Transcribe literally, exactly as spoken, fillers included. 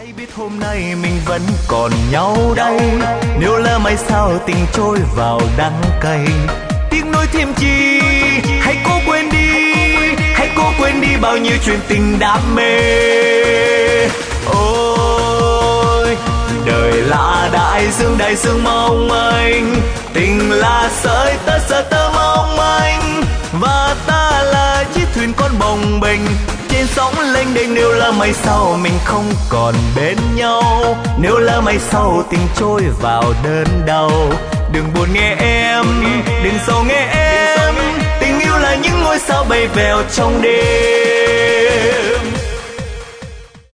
Hãy biết hôm nay mình vẫn còn nhau đây. Nếu lỡ mai sau tình trôi vào đắng cay, tiếc nuối thêm chi. Hãy cố quên đi, hãy cố quên đi bao nhiêu chuyện tình đam mê. Ôi đời là đại dương, đại dương mong manh. Tình là sợi tơ, sợi tơ mong manh. Và ta là chiếc thuyền con bồng bềnh trên sóng lênh đênh. Nếu lỡ mai sau mình không còn bên nhau, nếu lỡ mai sau tình trôi vào đơn đau, đừng buồn nghe em, đừng sầu nghe em. Tình yêu là những ngôi sao bay vèo trong đêm.